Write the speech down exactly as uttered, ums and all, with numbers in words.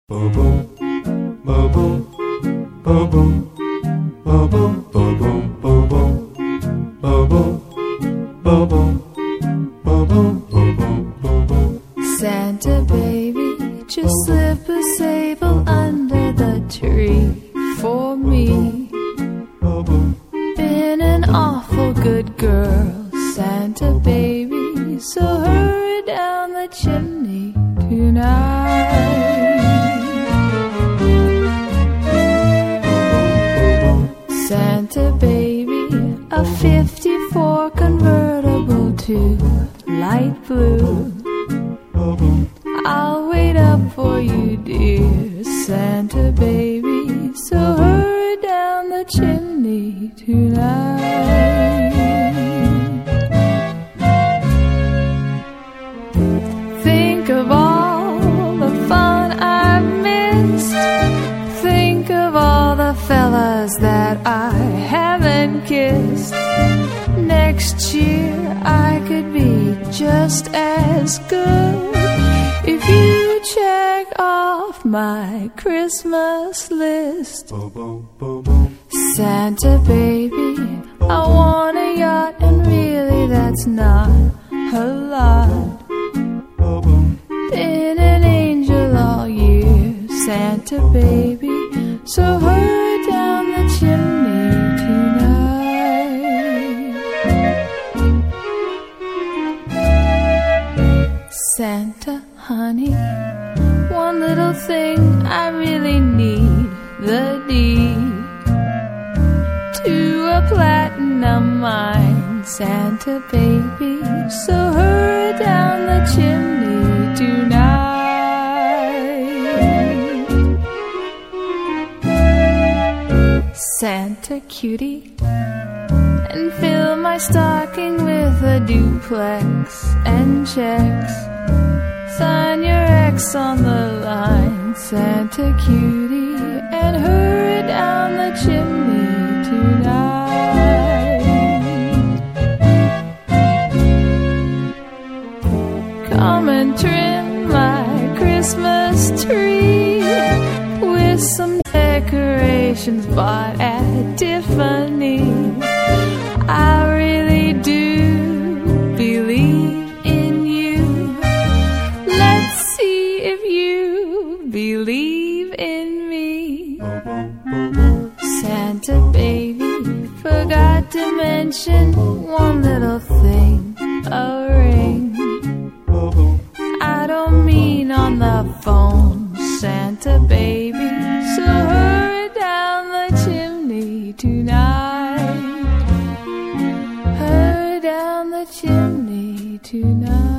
Santa baby, just slip a sable under the tree for me. Been an awful good girl, Santa baby, so hurry down the chimney tonight. Santa baby, a fifty-four convertible to light blue. I'll wait up for you, dear Santa baby, so hurry down the chimney tonight. Think of all the fun I've missed. Think of all the fellas that I haven't kissed. Next year I could be just as good if you check off my Christmas list. Santa baby, I want a yacht, and really that's not a lot. Been an angel all year, Santa baby, so hurry down the chimney tonight. Santa honey, one little thing I really need, the deed to a platinum mine, Santa baby, so hurry down the chimney tonight. Santa cutie, and fill my stocking with a duplex and checks. Sign your ex on the line, Santa cutie, and hurry down the chimney tonight. Come and trim my Christmas tree with some decorations bought at Tiffany. I really do believe in you. Let's see if you believe in me. Santa baby, forgot to mention one little thing, a ring. I don't mean on the phone, Santa baby, so hurry down the chimney tonight. Hurry down the chimney tonight.